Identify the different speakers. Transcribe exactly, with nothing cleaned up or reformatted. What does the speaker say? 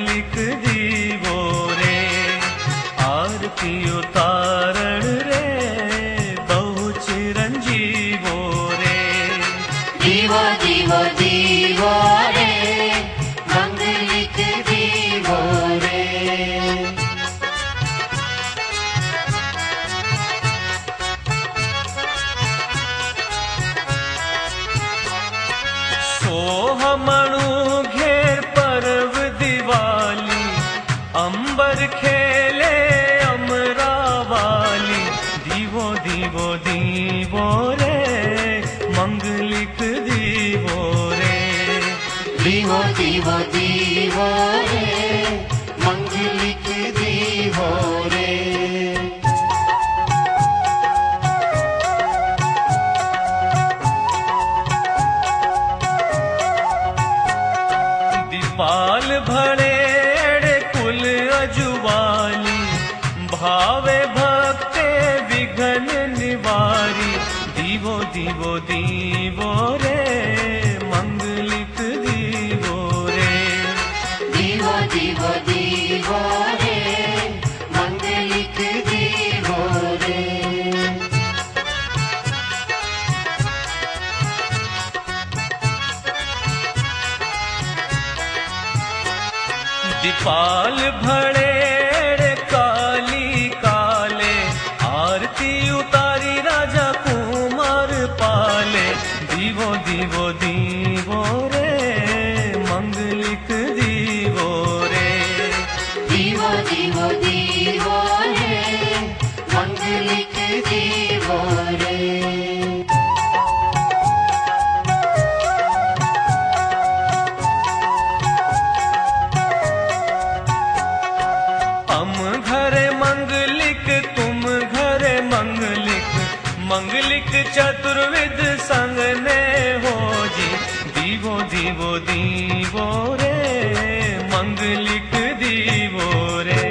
Speaker 1: मंगलिक दीवो रे, आरती उतारण रे बहु चिरंजीवो रे।
Speaker 2: दीवो दीवो दीवो रे, मंगलिक दीवो रे।
Speaker 1: सोहमणु घेर पर्व दिवाली, अंबर खेले अमरावाली। दीवो दीवो दीवो रे, मंगलिक दीवो रे।
Speaker 2: दीवो दीवो दीवो रे, मंगलिक दीवो रे।
Speaker 1: दीपाल भड़ेड़ कुल अजुवाली, भावे भक्ते विघ्न निवारी। दीवो दीवो दीवो रे, मंगलिक दीवो रे।
Speaker 2: दीवो दीवो दीवो रे, मंगलिक दीवो रे।
Speaker 1: दीपाल भड़ेड़ काली काले, आरती उतारी राजा कुमार पाले। दीवो दीवो दीवो रे, मंगलिक दीवो रे।
Speaker 2: दीवो दीवो दीवो रे, मंगलिक दीवो रे।
Speaker 1: हम घरे मंगलिक तुम घरे मंगलिक, मंगलिक चतुर्विध संग ने हो जी। दीवो दीवो दीवो रे, मंगलिक दीवो रे।